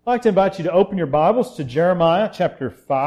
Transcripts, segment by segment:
I'd like to invite you to open your Bibles to Jeremiah chapter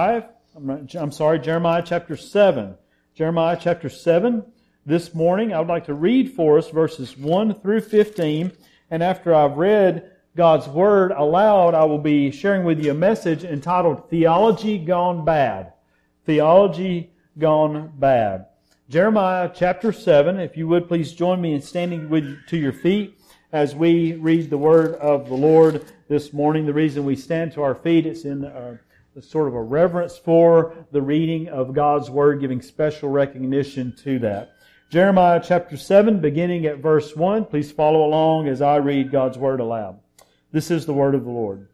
7. Jeremiah chapter 7. This morning, I would like to read for us verses 1 through 15. And after I've read God's Word aloud, I will be sharing with you a message entitled Theology Gone Bad. Theology Gone Bad. Jeremiah chapter 7, if you would please join me in standing to your feet as we read the Word of the Lord this morning. The reason we stand to our feet is in sort of a reverence for the reading of God's Word, giving special recognition to that. Jeremiah chapter 7, beginning at verse 1. Please follow along as I read God's Word aloud. This is the Word of the Lord.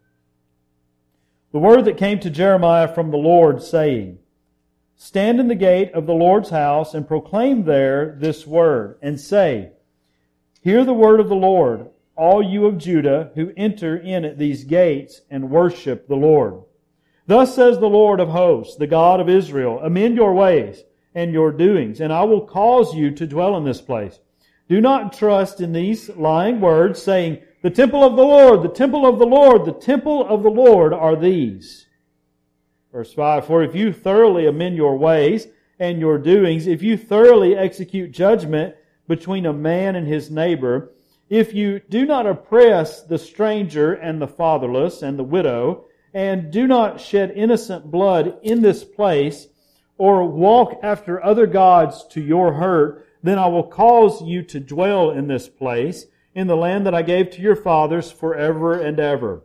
The word that came to Jeremiah from the Lord, saying, Stand in the gate of the Lord's house and proclaim there this word, and say, Hear the word of the Lord, all you of Judah who enter in at these gates and worship the Lord. Thus says the Lord of hosts, the God of Israel, Amend your ways and your doings, and I will cause you to dwell in this place. Do not trust in these lying words, saying, The temple of the Lord, the temple of the Lord, the temple of the Lord are these. Verse 5, For if you thoroughly amend your ways and your doings, if you thoroughly execute judgment between a man and his neighbor, if you do not oppress the stranger and the fatherless and the widow, and do not shed innocent blood in this place, or walk after other gods to your hurt, then I will cause you to dwell in this place, in the land that I gave to your fathers forever and ever.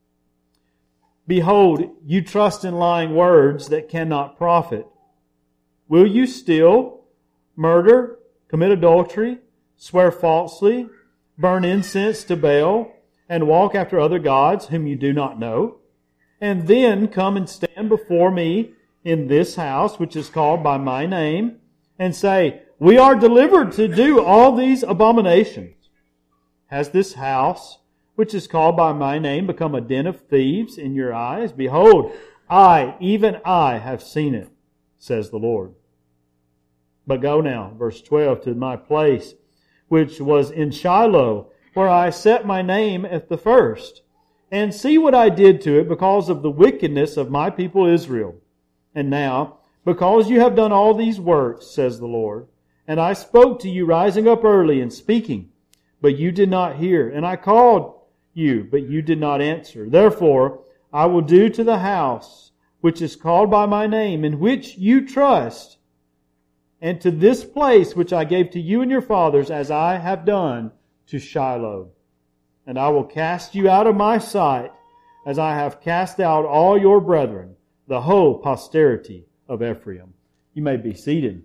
Behold, you trust in lying words that cannot profit. Will you steal, murder, commit adultery, swear falsely, burn incense to Baal, and walk after other gods whom you do not know? And then come and stand before me in this house, which is called by my name, and say, We are delivered to do all these abominations. Has this house, which is called by my name, become a den of thieves in your eyes? Behold, even I, have seen it, says the Lord. But go now, verse 12, to my place, which was in Shiloh, where I set my name at the first, and see what I did to it because of the wickedness of my people Israel. And now, because you have done all these works, says the Lord, and I spoke to you rising up early and speaking, but you did not hear, and I called you, but you did not answer. Therefore, I will do to the house which is called by my name, in which you trust, and to this place which I gave to you and your fathers, as I have done to Shiloh. And I will cast you out of my sight, as I have cast out all your brethren, the whole posterity of Ephraim. You may be seated.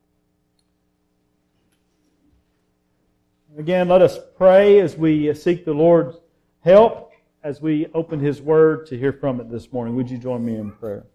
Again, let us pray as we seek the Lord's help as we open His Word to hear from it this morning. Would you join me in prayer?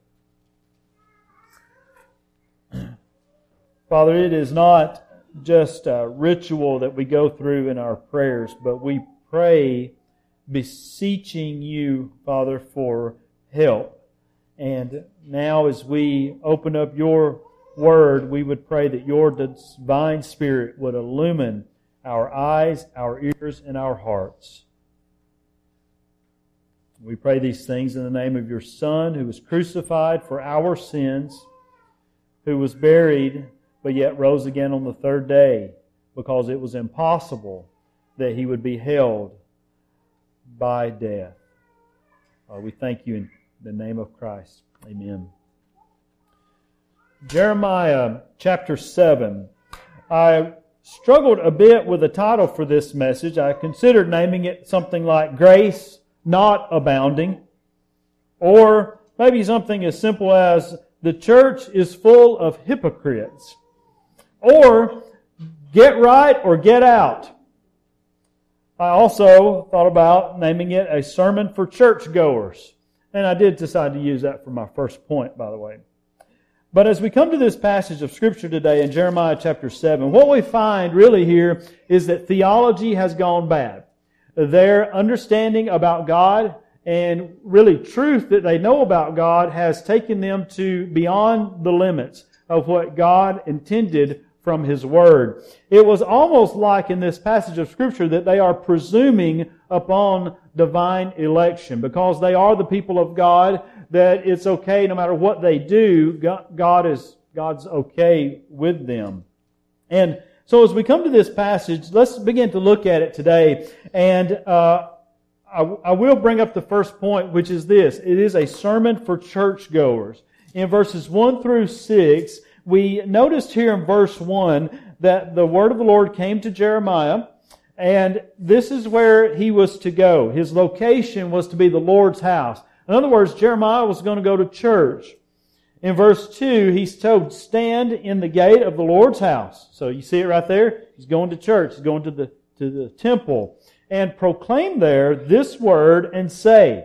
Father, it is not just a ritual that we go through in our prayers, but we pray beseeching you, Father, for help. And now as we open up your Word, we would pray that your divine Spirit would illumine our eyes, our ears, and our hearts. We pray these things in the name of your Son, who was crucified for our sins, who was buried, but yet rose again on the third day, because it was impossible that He would be held by death. We thank you in the name of Christ. Amen. Jeremiah chapter 7. I struggled a bit with the title for this message. I considered naming it something like Grace Not Abounding, or maybe something as simple as The Church is Full of Hypocrites, or Get Right or Get Out. I also thought about naming it A Sermon for Churchgoers, and I did decide to use that for my first point, by the way. But as we come to this passage of Scripture today in Jeremiah chapter 7, what we find really here is that theology has gone bad. Their understanding about God and really truth that they know about God has taken them to beyond the limits of what God intended from His Word. It was almost like in this passage of Scripture that they are presuming upon divine election. Because they are the people of God, that it's okay no matter what they do, God's okay with them. And so as we come to this passage, let's begin to look at it today. And I will bring up the first point, which is this. It is a sermon for churchgoers. In verses 1 through 6, we noticed here in verse 1 that the word of the Lord came to Jeremiah, and this is where he was to go. His location was to be the Lord's house. In other words, Jeremiah was going to go to church. In verse 2, he's told, stand in the gate of the Lord's house. So you see it right there? He's going to church. He's going to the temple. And proclaim there this word and say,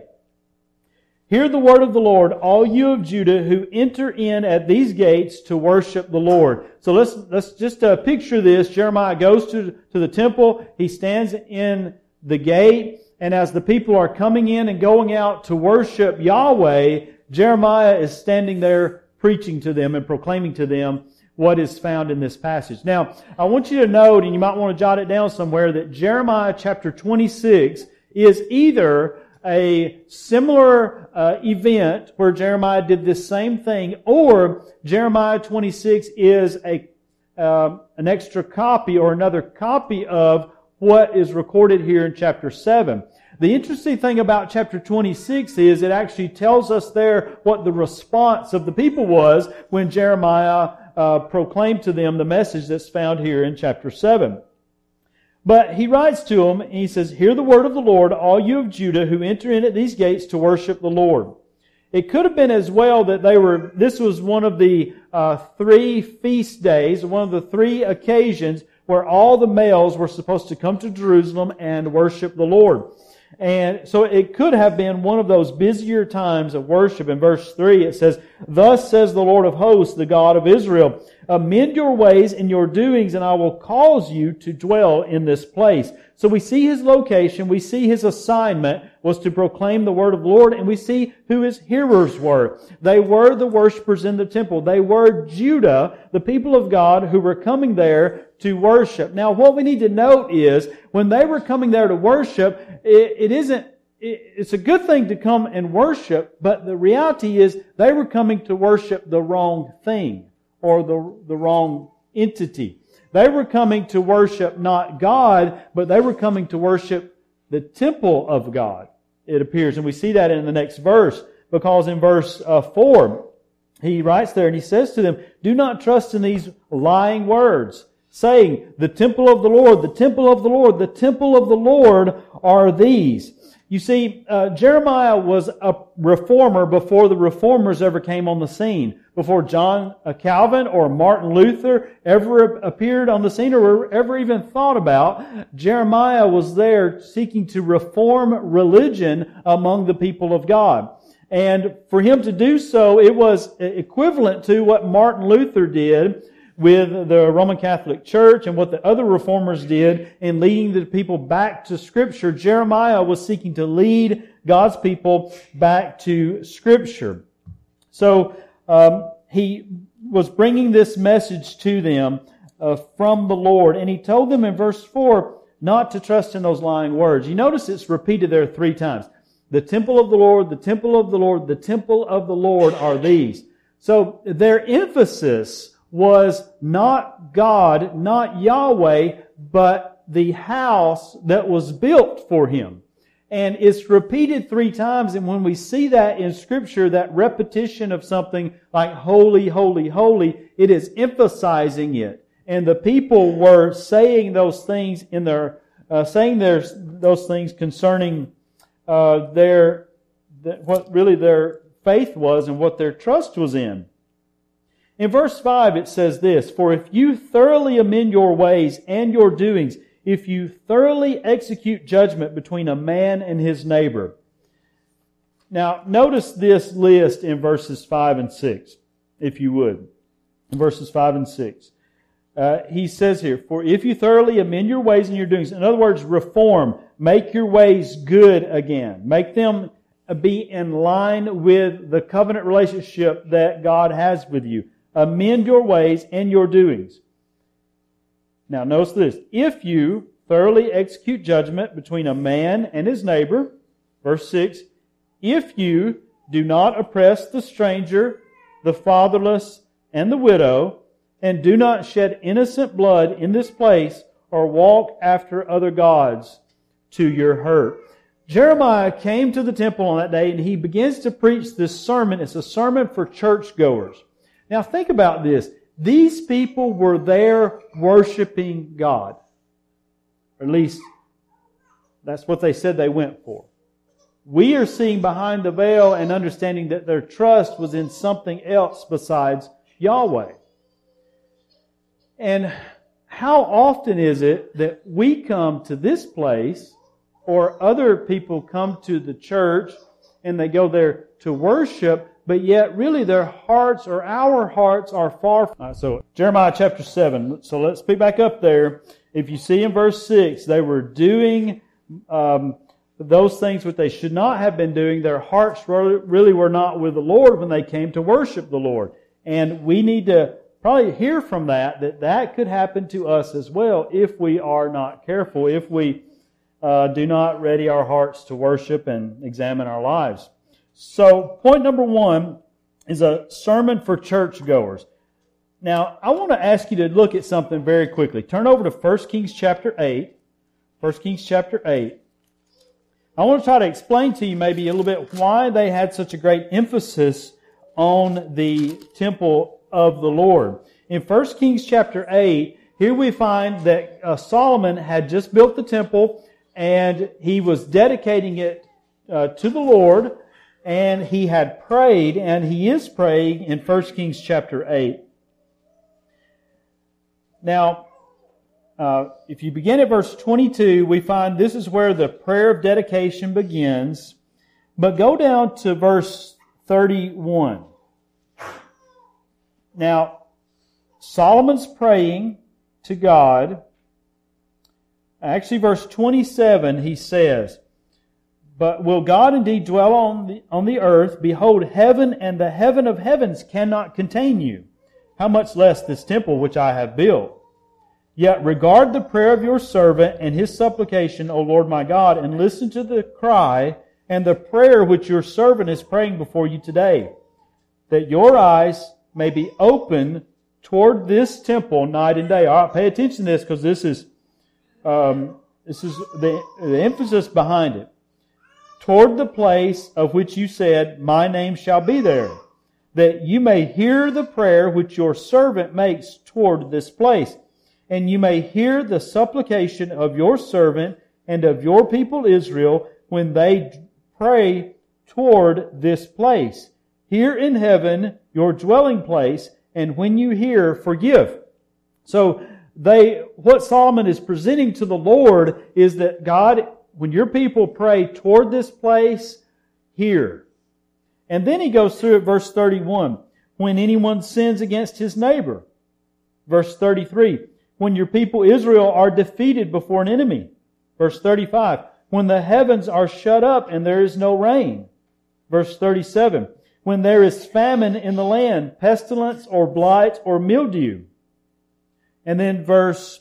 hear the word of the Lord, all you of Judah who enter in at these gates to worship the Lord. So let's just picture this. Jeremiah goes to the temple. He stands in the gate. And as the people are coming in and going out to worship Yahweh, Jeremiah is standing there preaching to them and proclaiming to them what is found in this passage. Now, I want you to note, and you might want to jot it down somewhere, that Jeremiah chapter 26 is either a similar event where Jeremiah did this same thing, or Jeremiah 26 is an extra copy or another copy of what is recorded here in chapter 7. The interesting thing about chapter 26 is it actually tells us there what the response of the people was when Jeremiah proclaimed to them the message that's found here in chapter 7. But he writes to them, and he says, hear the word of the Lord, all you of Judah who enter in at these gates to worship the Lord. It could have been as well that this was one of the 3 feast days, one of the 3 occasions where all the males were supposed to come to Jerusalem and worship the Lord. And so it could have been one of those busier times of worship. In verse 3 it says, thus says the Lord of hosts, the God of Israel, amend your ways and your doings, and I will cause you to dwell in this place. So we see His location, we see His assignment was to proclaim the word of the Lord, and we see who His hearers were. They were the worshipers in the temple. They were Judah, the people of God who were coming there to worship. Now what we need to note is, when they were coming there to worship, it's a good thing to come and worship, but the reality is they were coming to worship the wrong thing or the wrong entity. They were coming to worship not God, but they were coming to worship the temple of God, it appears. And we see that in the next verse, because in verse 4, he writes there and he says to them, do not trust in these lying words, saying, the temple of the Lord, the temple of the Lord, the temple of the Lord are these. You see, Jeremiah was a reformer before the reformers ever came on the scene. Before John Calvin or Martin Luther ever appeared on the scene or were ever even thought about, Jeremiah was there seeking to reform religion among the people of God. And for him to do so, it was equivalent to what Martin Luther did with the Roman Catholic Church and what the other reformers did in leading the people back to Scripture. Jeremiah was seeking to lead God's people back to Scripture. So he was bringing this message to them from the Lord, and he told them in verse 4 not to trust in those lying words. You notice it's repeated there 3 times. The temple of the Lord, the temple of the Lord, the temple of the Lord are these. So their emphasis was not God, not Yahweh, but the house that was built for Him. And it's repeated 3 times, and when we see that in Scripture, that repetition of something like holy, holy, holy, it is emphasizing it. And the people were saying those things in their, those things concerning what really their faith was and what their trust was in. In verse 5 it says this, for if you thoroughly amend your ways and your doings, if you thoroughly execute judgment between a man and his neighbor. Now, notice this list in verses 5 and 6, if you would. In verses 5 and 6. He says here, for if you thoroughly amend your ways and your doings, in other words, reform, make your ways good again. Make them be in line with the covenant relationship that God has with you. Amend your ways and your doings. Now notice this. If you thoroughly execute judgment between a man and his neighbor, verse 6, if you do not oppress the stranger, the fatherless, and the widow, and do not shed innocent blood in this place, or walk after other gods to your hurt. Jeremiah came to the temple on that day and he begins to preach this sermon. It's a sermon for churchgoers. Now think about this. These people were there worshiping God. Or at least that's what they said they went for. We are seeing behind the veil and understanding that their trust was in something else besides Yahweh. And how often is it that we come to this place or other people come to the church and they go there to worship, but yet really their hearts or our hearts are far from... So Jeremiah chapter 7. So let's pick back up there. If you see in verse 6, they were doing those things which they should not have been doing. Their hearts really were not with the Lord when they came to worship the Lord. And we need to probably hear from that could happen to us as well if we are not careful, if we do not ready our hearts to worship and examine our lives. So, point number 1 is a sermon for churchgoers. Now, I want to ask you to look at something very quickly. Turn over to 1 Kings chapter 8. 1 Kings chapter 8. I want to try to explain to you maybe a little bit why they had such a great emphasis on the temple of the Lord. In 1 Kings chapter 8, here we find that Solomon had just built the temple and he was dedicating it to the Lord, and he had prayed, and he is praying in 1 Kings chapter 8. Now, if you begin at verse 22, we find this is where the prayer of dedication begins. But go down to verse 31. Now, Solomon's praying to God. Actually, verse 27, he says, "But will God indeed dwell on the earth? Behold, heaven and the heaven of heavens cannot contain you. How much less this temple which I have built? Yet regard the prayer of your servant and his supplication, O Lord my God, and listen to the cry and the prayer which your servant is praying before you today, that your eyes may be open toward this temple night and day." All right, pay attention to this because this is the emphasis behind it. "Toward the place of which you said, my name shall be there, that you may hear the prayer which your servant makes toward this place, and you may hear the supplication of your servant and of your people Israel when they pray toward this place. Here in heaven, your dwelling place, and when you hear, forgive." So what Solomon is presenting to the Lord is that God, when your people pray toward this place, hear. And then he goes through at verse 31. When anyone sins against his neighbor. Verse 33. When your people Israel are defeated before an enemy. Verse 35. When the heavens are shut up and there is no rain. Verse 37. When there is famine in the land, pestilence or blight or mildew. And then verse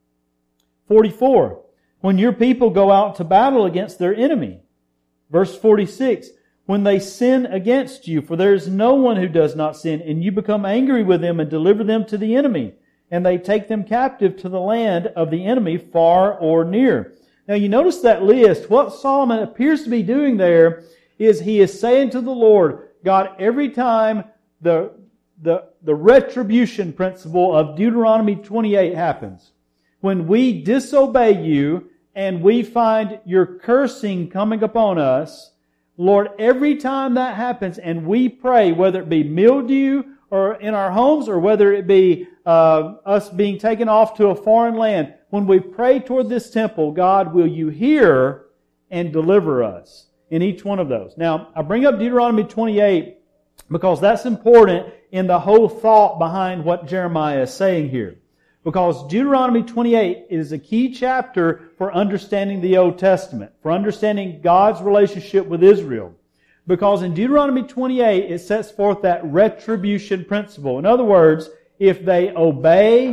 44. When your people go out to battle against their enemy. Verse 46. When they sin against you, for there is no one who does not sin, and you become angry with them and deliver them to the enemy, and they take them captive to the land of the enemy, far or near. Now you notice that list. What Solomon appears to be doing there is he is saying to the Lord, God, every time the retribution principle of Deuteronomy 28 happens, when we disobey you and we find your cursing coming upon us, Lord, every time that happens and we pray, whether it be mildew or in our homes or whether it be us being taken off to a foreign land, when we pray toward this temple, God, will you hear and deliver us in each one of those? Now, I bring up Deuteronomy 28 because that's important in the whole thought behind what Jeremiah is saying here. Because Deuteronomy 28 is a key chapter for understanding the Old Testament, for understanding God's relationship with Israel. Because in Deuteronomy 28, it sets forth that retribution principle. In other words, if they obey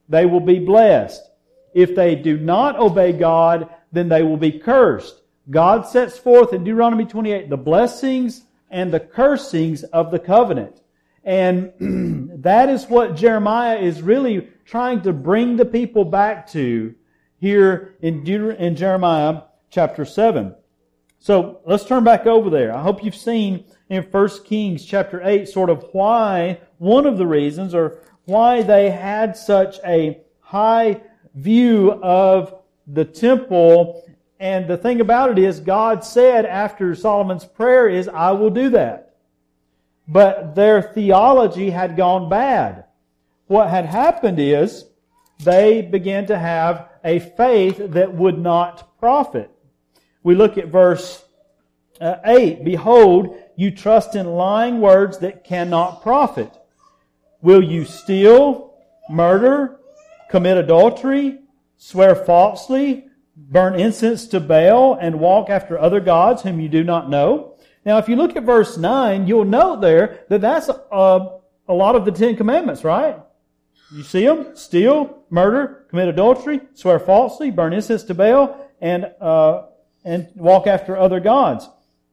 they will be blessed. If they do not obey God, then they will be cursed. God sets forth in Deuteronomy 28 the blessings and the cursings of the covenant. And that is what Jeremiah is really trying to bring the people back to here in Jeremiah chapter 7. So let's turn back over there. I hope you've seen in 1 Kings chapter 8 sort of why, one of the reasons, or why they had such a high view of the temple. And the thing about it is, God said after Solomon's prayer is, I will do that. But their theology had gone bad. What had happened is, they began to have a faith that would not profit. We look at verse 8. Behold, you trust in lying words that cannot profit. Will you steal, murder, commit adultery, swear falsely, burn incense to Baal, and walk after other gods whom you do not know? Now, if you look at verse 9, you'll note there that that's a lot of the 10 Commandments, right? You see them? Steal, murder, commit adultery, swear falsely, burn incense to Baal, and walk after other gods.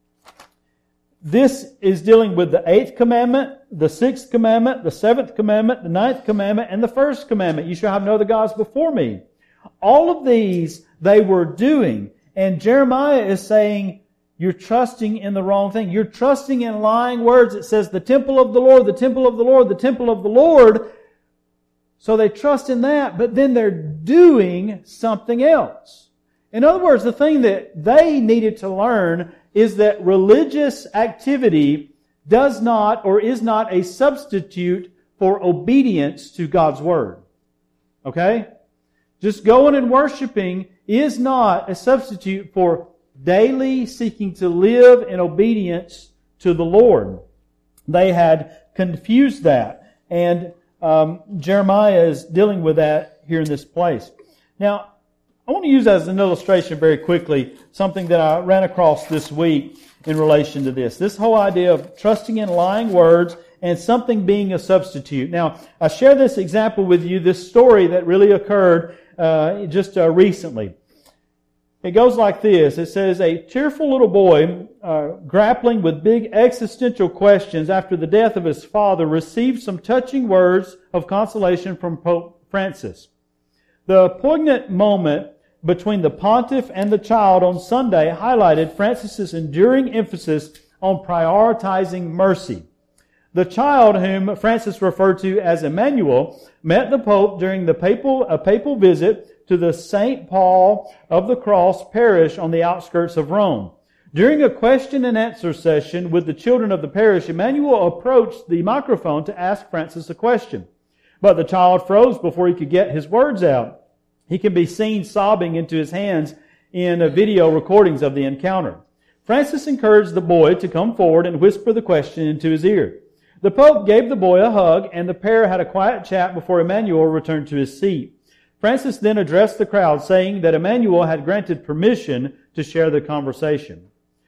This is dealing with the 8th commandment, the 6th commandment, the 7th commandment, the 9th commandment, and the 1st commandment. You shall have no other gods before me. All of these they were doing. And Jeremiah is saying, you're trusting in the wrong thing. You're trusting in lying words. It says, the temple of the Lord, the temple of the Lord, the temple of the Lord. So they trust in that, but then they're doing something else. In other words, the thing that they needed to learn is that religious activity does not or is not a substitute for obedience to God's Word. Okay? Just going and worshiping is not a substitute for daily seeking to live in obedience to the Lord. They had confused that. And Jeremiah is dealing with that here in this place. Now, I want to use as an illustration very quickly something that I ran across this week in relation to this. This whole idea of trusting in lying words and something being a substitute. Now, I share this example with you, this story that really occurred just recently. It goes like this. It says, a cheerful little boy grappling with big existential questions after the death of his father received some touching words of consolation from Pope Francis. The poignant moment between the pontiff and the child on Sunday highlighted Francis's enduring emphasis on prioritizing mercy. The child, whom Francis referred to as Emmanuel, met the Pope during a papal visit to the St. Paul of the Cross parish on the outskirts of Rome. During a question and answer session with the children of the parish, Emmanuel approached the microphone to ask Francis a question. But the child froze before he could get his words out. He can be seen sobbing into his hands in video recordings of the encounter. Francis encouraged the boy to come forward and whisper the question into his ear. The Pope gave the boy a hug, and the pair had a quiet chat before Emmanuel returned to his seat. Francis then addressed the crowd, saying that Emmanuel had granted permission to share the conversation.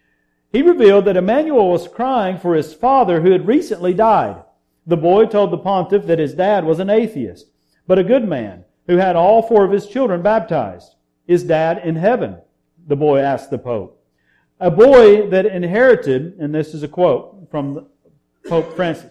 He revealed that Emmanuel was crying for his father who had recently died. The boy told the pontiff that his dad was an atheist, but a good man, who had all 4 of his children baptized. Is Dad in heaven? The boy asked the Pope. A boy that inherited, and this is a quote from Pope Francis,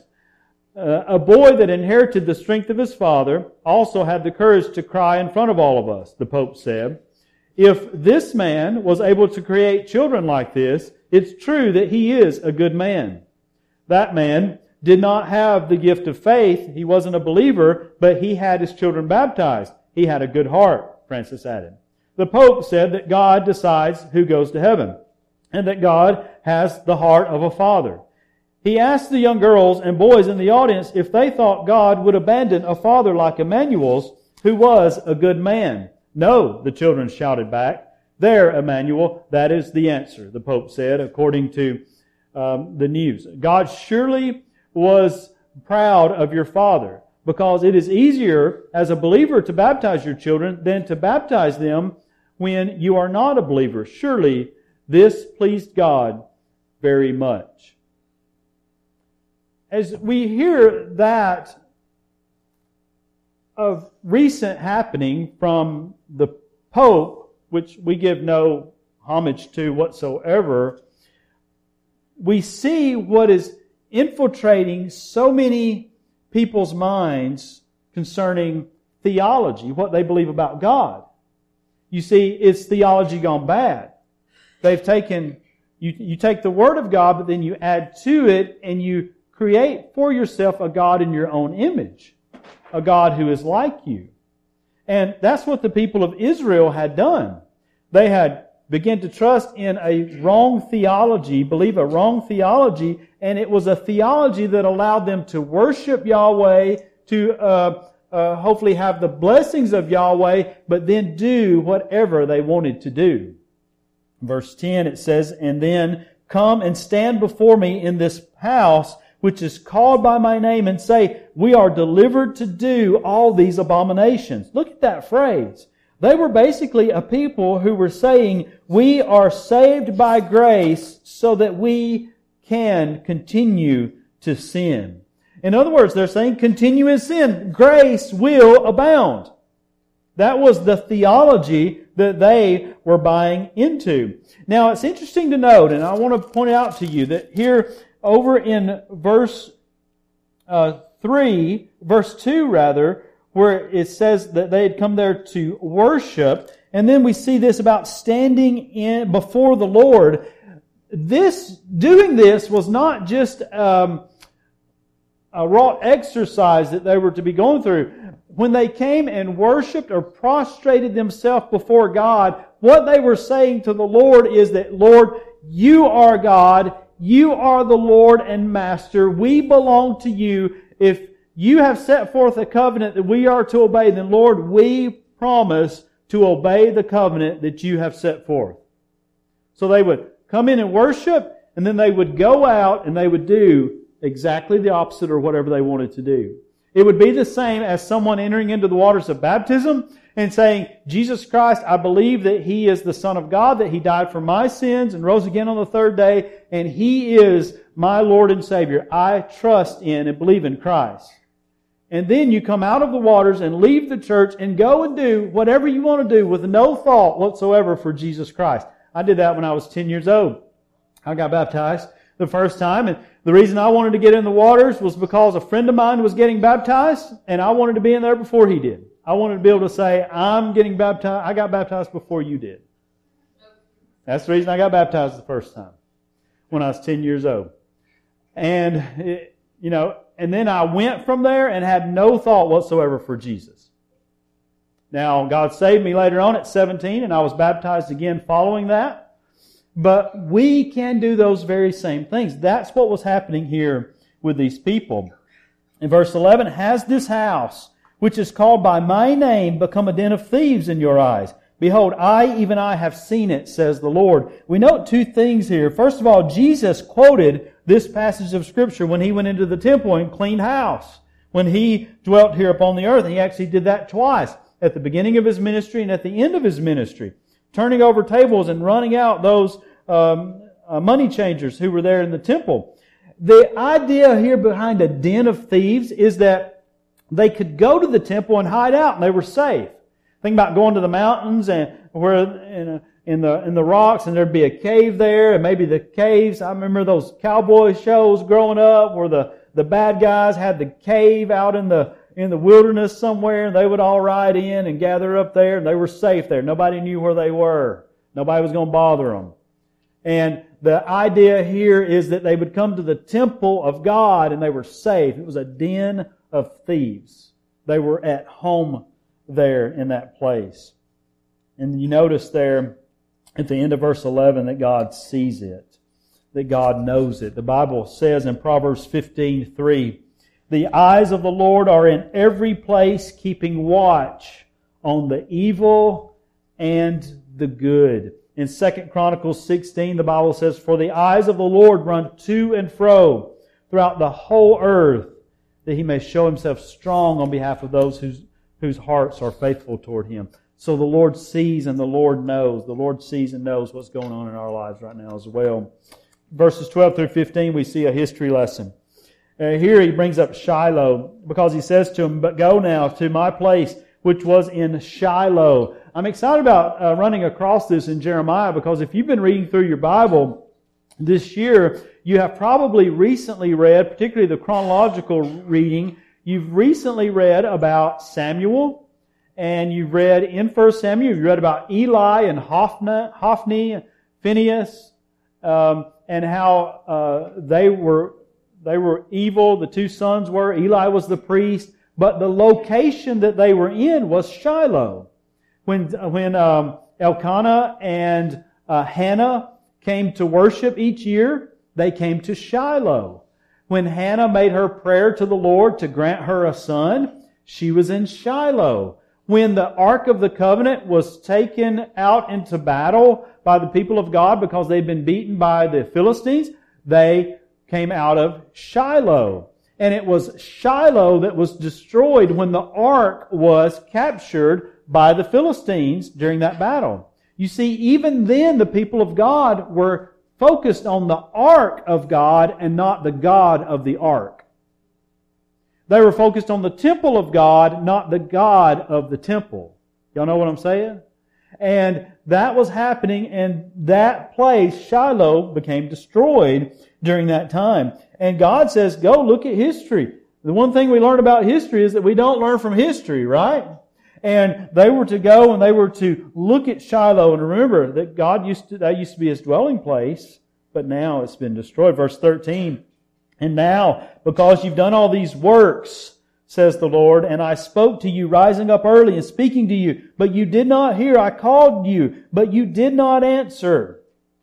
a boy that inherited the strength of his father also had the courage to cry in front of all of us, the Pope said. If this man was able to create children like this, it's true that he is a good man. That man did not have the gift of faith. He wasn't a believer, but he had his children baptized. He had a good heart, Francis added. The Pope said that God decides who goes to heaven, and that God has the heart of a father. He asked the young girls and boys in the audience if they thought God would abandon a father like Emmanuel's, who was a good man. No, the children shouted back. There, Emmanuel, that is the answer, the Pope said, according to the news. God surely was proud of your father, because it is easier as a believer to baptize your children than to baptize them when you are not a believer. Surely this pleased God very much. As we hear that of recent happening from the Pope, which we give no homage to whatsoever, we see what is infiltrating so many people's minds concerning theology, what they believe about God. You see, it's theology gone bad. They've taken, you take the Word of God, but then you add to it and you create for yourself a God in your own image. A God who is like you. And that's what the people of Israel had done. They had begun to trust in a wrong theology, believe a wrong theology, and it was a theology that allowed them to worship Yahweh, to hopefully have the blessings of Yahweh, but then do whatever they wanted to do. Verse 10, it says, "And then come and stand before me in this house, which is called by my name, and say, we are delivered to do all these abominations." Look at that phrase. They were basically a people who were saying, we are saved by grace so that we can continue to sin. In other words, they're saying, continue in sin. Grace will abound. That was the theology that they were buying into. Now, it's interesting to note, and I want to point out to you that here over in verse 2, where it says that they had come there to worship, and then we see this about standing in before the Lord. Doing this was not just a raw exercise that they were to be going through. When they came and worshiped or prostrated themselves before God, what they were saying to the Lord is that, Lord, you are God, you are the Lord and Master, we belong to you. If you have set forth a covenant that we are to obey, then Lord, we promise to obey the covenant that you have set forth. So they would come in and worship, and then they would go out and they would do exactly the opposite or whatever they wanted to do. It would be the same as someone entering into the waters of baptism and saying, Jesus Christ, I believe that He is the Son of God, that He died for my sins and rose again on the third day, and He is my Lord and Savior. I trust in and believe in Christ. And then you come out of the waters and leave the church and go and do whatever you want to do with no thought whatsoever for Jesus Christ. I did that when I was 10 years old. I got baptized the first time, and the reason I wanted to get in the waters was because a friend of mine was getting baptized, and I wanted to be in there before he did. I wanted to be able to say, I'm getting baptized. I got baptized before you did. That's the reason I got baptized the first time, when I was 10 years old. And, and then I went from there and had no thought whatsoever for Jesus. Now, God saved me later on at 17, and I was baptized again following that. But we can do those very same things. That's what was happening here with these people. In verse 11, has this house, which is called by my name, become a den of thieves in your eyes? Behold, even I have seen it, says the Lord. We note two things here. First of all, Jesus quoted this passage of Scripture when He went into the temple and cleaned house. When He dwelt here upon the earth, He actually did that twice, at the beginning of His ministry and at the end of His ministry. Turning over tables and running out those money changers who were there in the temple. The idea here behind a den of thieves is that they could go to the temple and hide out and they were safe. Think about going to the mountains and where in the rocks, and there'd be a cave there, and maybe the caves. I remember those cowboy shows growing up where the bad guys had the cave out in the wilderness somewhere, and they would all ride in and gather up there, and they were safe there. Nobody knew where they were. Nobody was going to bother them. And the idea here is that they would come to the temple of God and they were safe. It was a den of thieves. They were at home there in that place. And you notice there at the end of verse 11 that God sees it, that God knows it. The Bible says in Proverbs 15:3, the eyes of the Lord are in every place, keeping watch on the evil and the good. In 2 Chronicles 16, the Bible says, for the eyes of the Lord run to and fro throughout the whole earth, that He may show Himself strong on behalf of those whose hearts are faithful toward Him. So the Lord sees and the Lord knows. The Lord sees and knows what's going on in our lives right now as well. Verses 12 through 15, we see a history lesson. Here he brings up Shiloh because he says to him, "But go now to my place which was in Shiloh." I'm excited about running across this in Jeremiah because if you've been reading through your Bible this year, you have probably recently read, particularly the chronological reading, you've recently read about Samuel, and you've read in 1 Samuel, you've read about Eli and Hophni, Phinehas, and how they were evil, the two sons were. Eli was the priest, but the location that they were in was Shiloh. When Elkanah and Hannah came to worship each year, they came to Shiloh. When Hannah made her prayer to the Lord to grant her a son, she was in Shiloh. When the Ark of the Covenant was taken out into battle by the people of God because they'd been beaten by the Philistines, they came out of Shiloh. And it was Shiloh that was destroyed when the Ark was captured by the Philistines during that battle. You see, even then the people of God were focused on the Ark of God and not the God of the Ark. They were focused on the temple of God, not the God of the temple. Y'all know what I'm saying? And that was happening, and that place, Shiloh, became destroyed during that time. And God says, go look at history. The one thing we learn about history is that we don't learn from history, right? And they were to go and they were to look at Shiloh and remember that that used to be His dwelling place, but now it's been destroyed. Verse 13, "And now, because you've done all these works, says the Lord, and I spoke to you rising up early and speaking to you, but you did not hear. I called you, but you did not answer.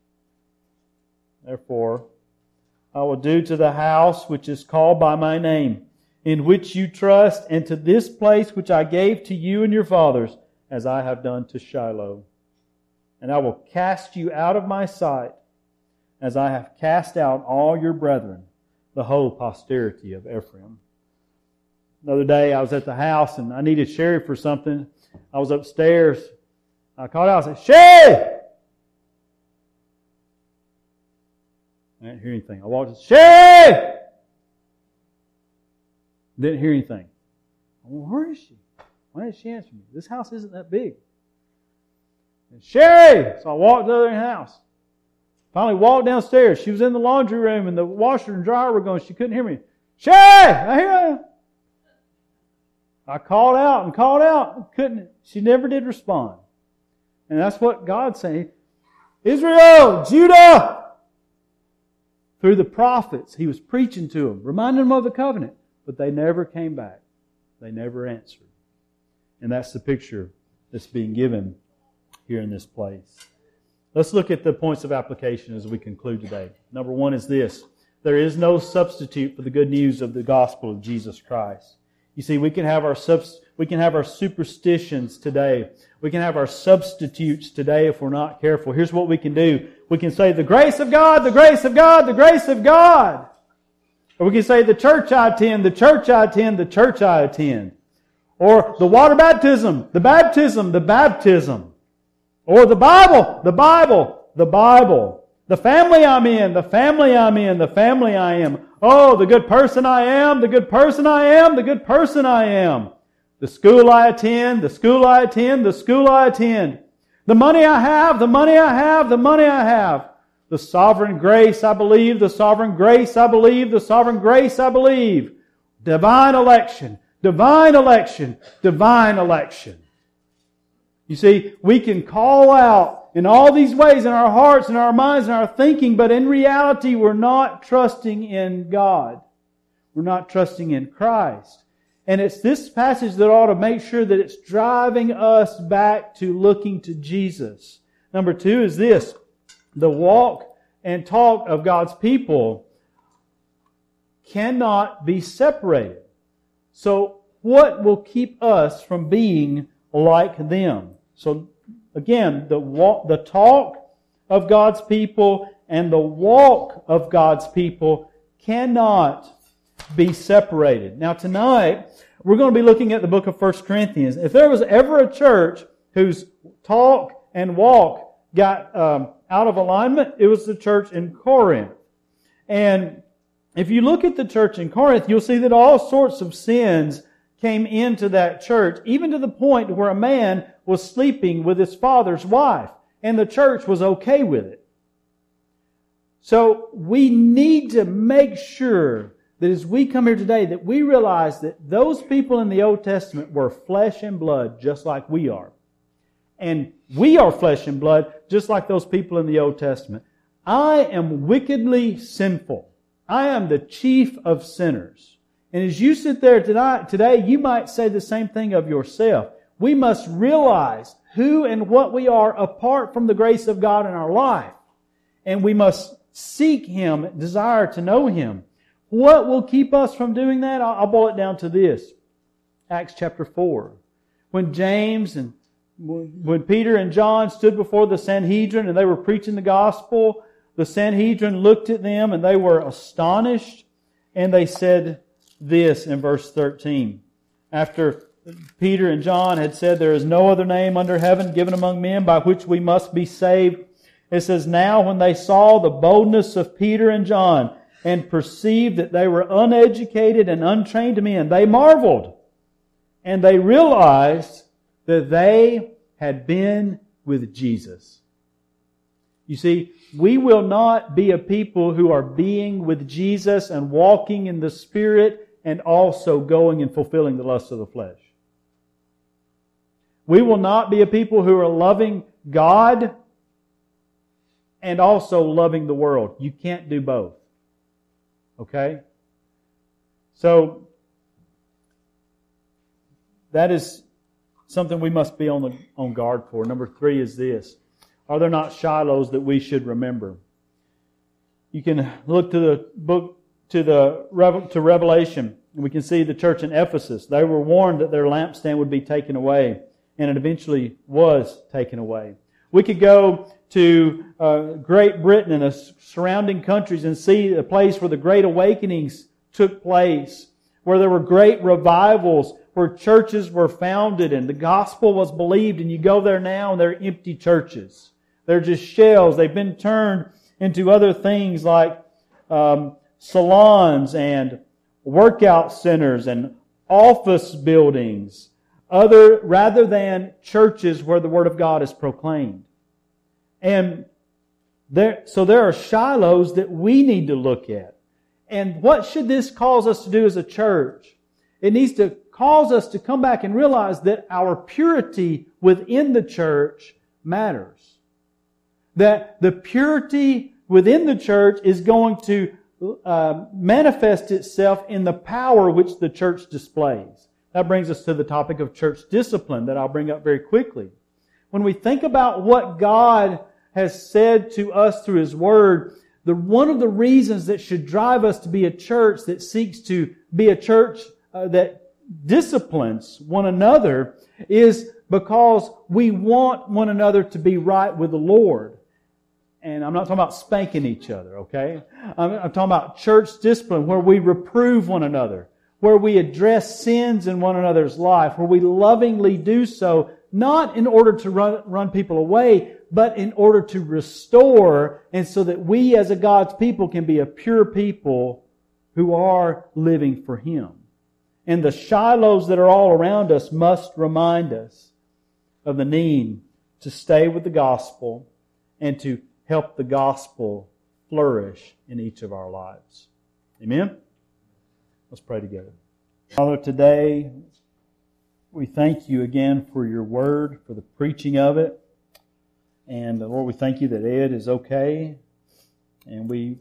Therefore, I will do to the house which is called by my name, in which you trust, and to this place which I gave to you and your fathers, as I have done to Shiloh. And I will cast you out of my sight, as I have cast out all your brethren, the whole posterity of Ephraim." The other day I was at the house and I needed Sherry for something. I was upstairs. I called out and said, "Sherry!" I didn't hear anything. I walked in, "Sherry!" Didn't hear anything. Well, where is she? Why didn't she answer me? This house isn't that big. And, "Sherry!" So I walked to the other house. Finally walked downstairs. She was in the laundry room and the washer and dryer were going. She couldn't hear me. "Sherry! I hear you." I called out. Couldn't. She never did respond. And that's what God's saying. Israel, Judah! Through the prophets, He was preaching to them, reminding them of the covenant. But they never came back. They never answered. And that's the picture that's being given here in this place. Let's look at the points of application as we conclude today. Number one is this. There is no substitute for the good news of the gospel of Jesus Christ. You see, we can have our superstitions today. We can have our substitutes today if we're not careful. Here's what we can do. We can say, "The grace of God, the grace of God, the grace of God." Or we can say, "The church I attend, the church I attend, the church I attend." Or the water baptism, the baptism, the baptism. Or the Bible, the Bible, the Bible. The family I'm in, the family I'm in, the family I am. Oh, the good person I am, the good person I am, the good person I am. The school I attend, the school I attend, the school I attend. The money I have, the money I have, the money I have. The sovereign grace I believe, the sovereign grace I believe, the sovereign grace I believe. Divine election, divine election, divine election. You see, we can call out in all these ways in our hearts and our minds and our thinking, but in reality we're not trusting in God. We're not trusting in Christ. And it's this passage that ought to make sure that it's driving us back to looking to Jesus. Number two is this. The walk and talk of God's people cannot be separated. So what will keep us from being like them? So again, the talk of God's people and the walk of God's people cannot be separated. Now tonight, we're going to be looking at the book of 1 Corinthians. If there was ever a church whose talk and walk got out of alignment, it was the church in Corinth. And if you look at the church in Corinth, you'll see that all sorts of sins came into that church, even to the point where a man was sleeping with his father's wife, and the church was okay with it. So we need to make sure that as we come here today, that we realize that those people in the Old Testament were flesh and blood just like we are. And we are flesh and blood just like those people in the Old Testament. I am wickedly sinful. I am the chief of sinners. And as you sit there today, you might say the same thing of yourself. We must realize who and what we are apart from the grace of God in our life. And we must seek Him, desire to know Him. What will keep us from doing that? I'll boil it down to this. Acts chapter 4. When Peter and John stood before the Sanhedrin and they were preaching the gospel, the Sanhedrin looked at them and they were astonished, and they said this in verse 13. After Peter and John had said, "There is no other name under heaven given among men by which we must be saved," it says, "Now when they saw the boldness of Peter and John and perceived that they were uneducated and untrained men, they marveled, and they realized that they had been with Jesus." You see, we will not be a people who are being with Jesus and walking in the Spirit and also going and fulfilling the lusts of the flesh. We will not be a people who are loving God and also loving the world. You can't do both. Okay? So, that is something we must be on guard for. Number 3 is this. Are there not Shilohs that we should remember? You can look to the book, to Revelation, and we can see the church in Ephesus. They were warned that their lampstand would be taken away, and it eventually was taken away. We could go to Great Britain and the surrounding countries and see a place where the Great Awakenings took place, where there were great revivals, where churches were founded and the gospel was believed. And you go there now and they're empty churches. They're just shells. They've been turned into other things like salons and workout centers and office buildings, rather than churches where the Word of God is proclaimed. And so there are Shilohs that we need to look at. And what should this cause us to do as a church? It needs to cause us to come back and realize that our purity within the church matters. That the purity within the church is going to manifest itself in the power which the church displays. That brings us to the topic of church discipline that I'll bring up very quickly. When we think about what God has said to us through His Word, one of the reasons that should drive us to be a church that seeks to be a church that disciplines one another is because we want one another to be right with the Lord. And I'm not talking about spanking each other, okay? I'm talking about church discipline where we reprove one another, where we address sins in one another's life, where we lovingly do so, not in order to run people away, but in order to restore, and so that we as a God's people can be a pure people who are living for Him. And the Shilohs that are all around us must remind us of the need to stay with the gospel and to help the gospel flourish in each of our lives. Amen? Let's pray together. Father, today we thank You again for Your Word, for the preaching of it. And Lord, we thank You that Ed is okay. And we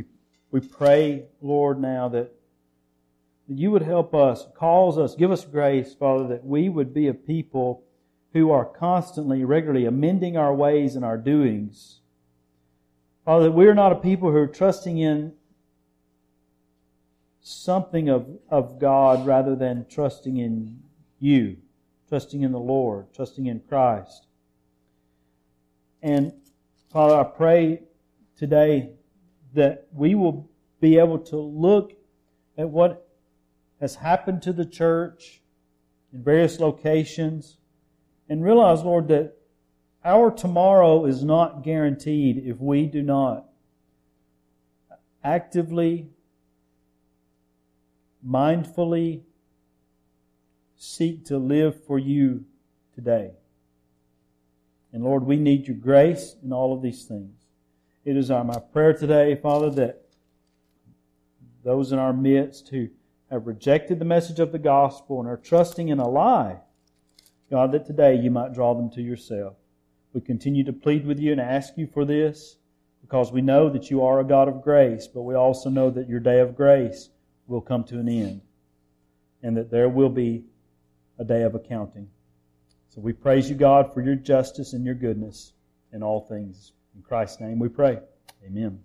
pray, Lord, now that You would help us, cause us, give us grace, Father, that we would be a people who are constantly, regularly amending our ways and our doings. Father, that we are not a people who are trusting in something of God rather than trusting in You, trusting in the Lord, trusting in Christ. And Father, I pray today that we will be able to look at what has happened to the church in various locations and realize, Lord, that our tomorrow is not guaranteed if we do not actively mindfully seek to live for you today. And Lord, we need your grace in all of these things. It is my prayer today, Father, that those in our midst who have rejected the message of the gospel and are trusting in a lie, God, that today you might draw them to yourself. We continue to plead with you and ask you for this because we know that you are a God of grace, but we also know that your day of grace will come to an end and that there will be a day of accounting. So we praise you, God, for your justice and your goodness in all things. In Christ's name we pray. Amen.